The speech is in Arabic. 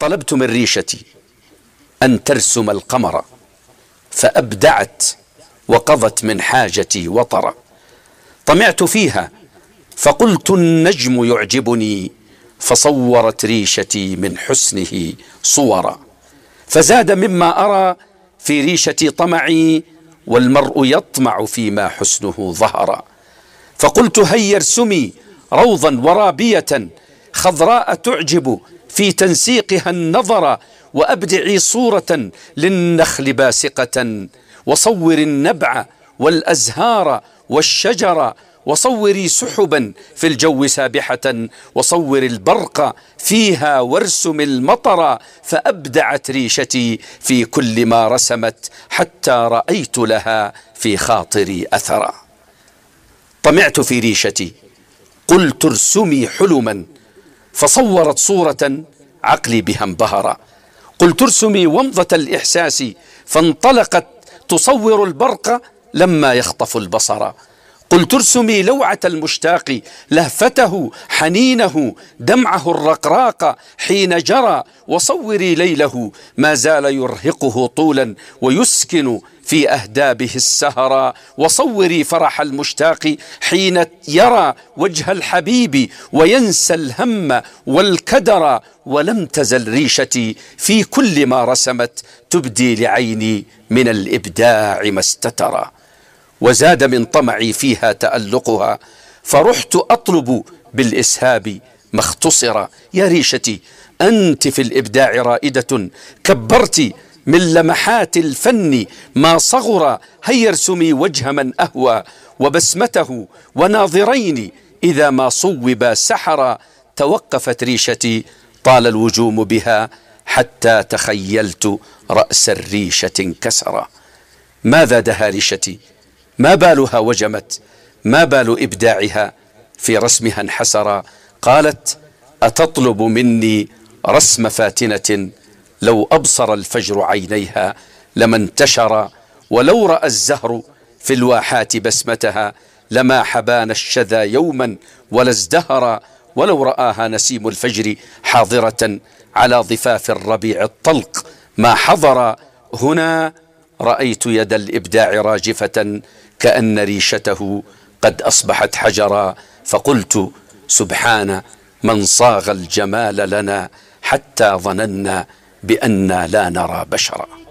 طلبت من ريشتي أن ترسم القمر، فأبدعت وقضت من حاجتي وطرا. طمعت فيها فقلت النجم يعجبني، فصورت ريشتي من حسنه صورا. فزاد مما أرى في ريشتي طمعي، والمرء يطمع فيما حسنه ظهر. فقلت هيا ارسمي روضا ورابية خضراء تعجب في تنسيقها النظر، وأبدعي صورة للنخل باسقة، وصوري النبع والأزهار والشجر، وصوري سحبا في الجو سابحة، وصوري البرق فيها وارسم المطر. فأبدعت ريشتي في كل ما رسمت، حتى رأيت لها في خاطري أثرا. طمعت في ريشتي قلت ارسمي حلما، فصورت صورة عقلي بها انبهر. قلت ارسمي ومضة الإحساس، فانطلقت تصور البرق لما يخطف البصر. قلت ارسمي لوعة المشتاق، لهفته حنينه دمعه الرقراق حين جرى، وصوري ليله ما زال يرهقه طولا ويسكن في أهدابه السهرا. وصوري فرح المشتاق حين يرى وجه الحبيب وينسى الهم والكدر. ولم تزل ريشتي في كل ما رسمت تبدي لعيني من الإبداع ما استترى. وزاد من طمعي فيها تألقها، فرحت أطلب بالإسهاب ما اختصر. يا ريشتي أنت في الإبداع رائدة، كبرت من لمحات الفن ما صغر. هيا ارسمي وجه من أهوى وبسمته، وناظرين إذا ما صوبا سحرا. توقفت ريشتي طال الوجوم بها، حتى تخيلت رأس الريشة انكسرا. ماذا دها ريشتي؟ ما بالها وجمت؟ ما بال إبداعها في رسمها انحسرا؟ قالت أتطلب مني رسم فاتنة، لو أبصر الفجر عينيها لما انتشر، ولو رأى الزهر في الواحات بسمتها لما حبان الشذا يوما ولا ازدهر، ولو رآها نسيم الفجر حاضرة على ضفاف الربيع الطلق ما حضر. هنا رأيت يد الإبداع راجفة، كأن ريشته قد أصبحت حجرا. فقلت سبحان من صاغ الجمال لنا، حتى ظننا بأننا لا نرى بشرا.